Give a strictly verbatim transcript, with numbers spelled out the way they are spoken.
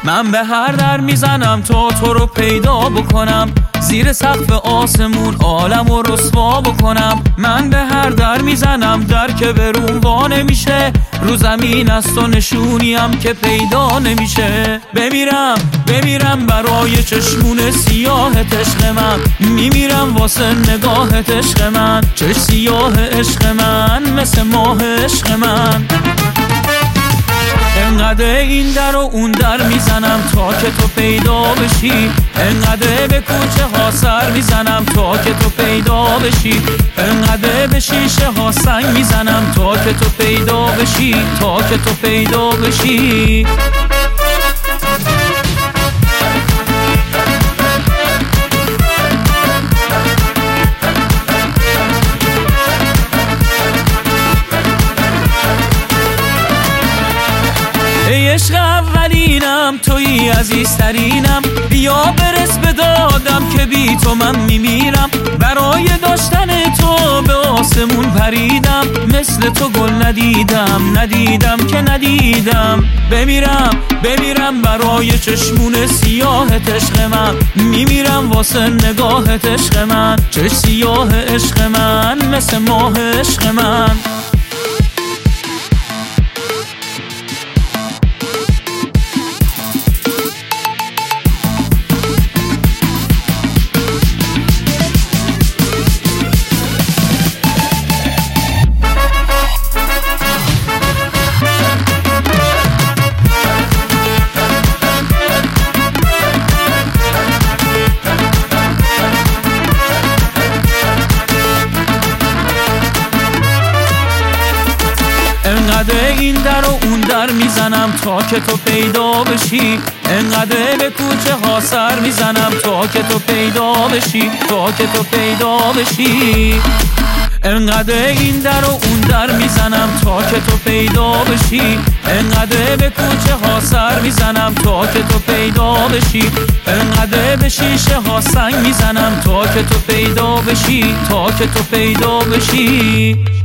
من به هر در میزنم تا تو رو پیدا بکنم، زیر سقف آسمون عالم و رسوا بکنم. من به هر در میزنم در که بروم وا نمیشه، رو زمین از تو نشونیم که پیدا نمیشه. بمیرم بمیرم برای چشمون سیاهت عشق من، میمیرم واسه نگاهت عشق من، چشم سیاه عشق من مثل ماه عشق من. انقدر این در و اون در میزنم تا که تو پیدا بشی، انقدر به کوچه ها سر میزنم تا که تو پیدا بشی، انقدر به شیشه ها سنگ میزنم تا که تو پیدا بشی، تا که تو پیدا بشی. ای عشق اولینم تویی عزیزترینم، بیا برس به دادم که بی تو من میمیرم. برای داشتن تو به آسمون پریدم، مثل تو گل ندیدم ندیدم که ندیدم. بمیرم بمیرم برای چشمون سیاهت عشق من، میمیرم واسه نگاهت عشق من، چشم سیاه عشق من مثل ماه عشق من. انقدر این در و اون در میزنم تا که تو پیدا بشی، انقدر به کوچه ها سر میزنم تا که تو پیدا بشی، تا که تو پیدا بشی. انقدر این در و اون در میزنم تا که تو پیدا بشی، انقدر به کوچه ها سر میزنم تا که تو پیدا بشی، انقدر به شیشه ها سنگ میزنم تا که تو پیدا بشی، تا که تو پیدا بشی.